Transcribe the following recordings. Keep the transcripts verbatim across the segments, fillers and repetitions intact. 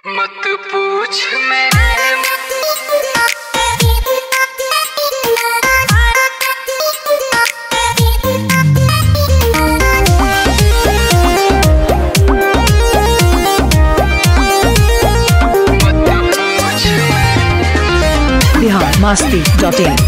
मत पूछ मेरे बिहार मस्ती डॉट इन।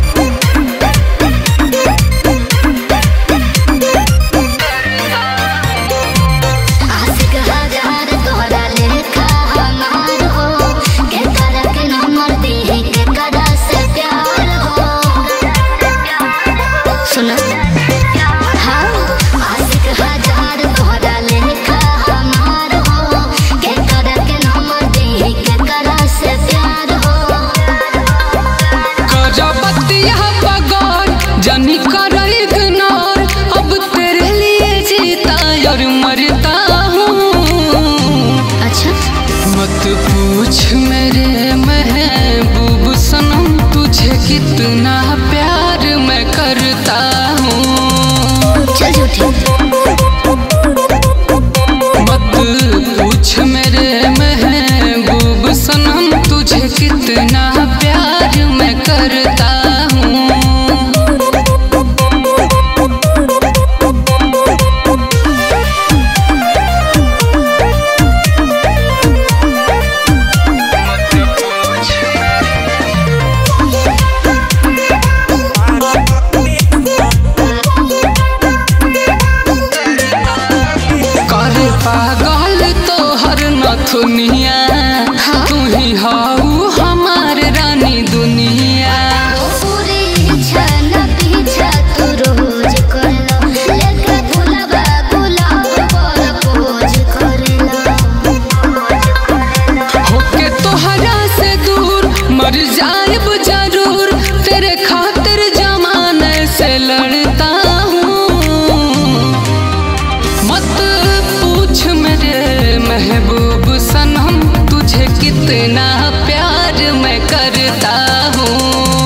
मत पूछ मेरे महबूब सनम तुझे कितना प्यार मैं करता हूँ। चल झूठी। मत पूछ मेरे महबूब सनम तुझे कितना प्यार मैं करता हूँ। पागल तो हर नथुनिया हाँ? तू ही हाउ हमार रानी दुनिया। पूरी इच्छा न पीछा तू रोज करला लेके भुलावा गुलाब पर खोज करला। होके तोहरा से दूर मर जाएब जरूर तेरे खातिर जमाने से लड़ता हूँ। मत पूछ मेरे महबूब सनम तुझे कितना प्यार मैं करता हूँ।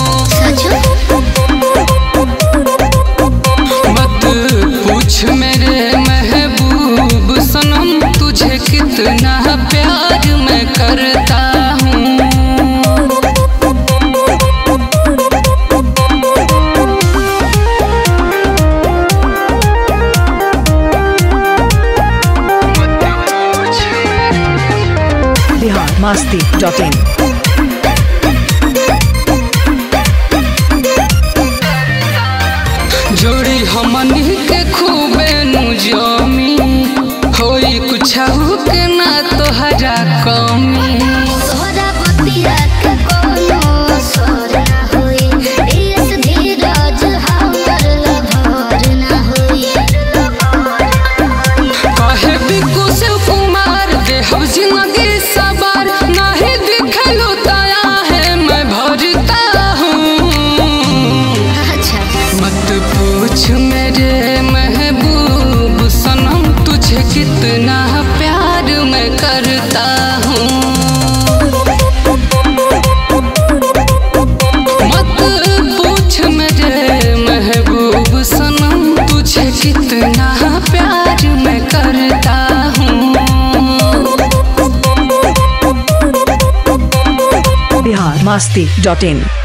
मत पूछ मेरे महबूब सनम तुझे कितना प्यार मैं करता हूँ। Bihar Masti dot in. जोड़ी हमनी के खूबे नु जमी होई कुछ के ना तोहरा कमी। तोहरा बतिया के कोनो असर ना होई इस धीरज हमर लभर ना होई। कहे बिकु शिव कुमार देहब जिंदगी सवार नहीं दिखलो दया है मैं भरता हूँ। अच्छा मत पूछ मेरे महबूब सनम तुझे कितना प्यार मैं करता हूँ। मत पूछ मेरे महबूब सनम तुझे कितना प्यार मैं करता हूँ। बिहार मस्ती डॉट इन।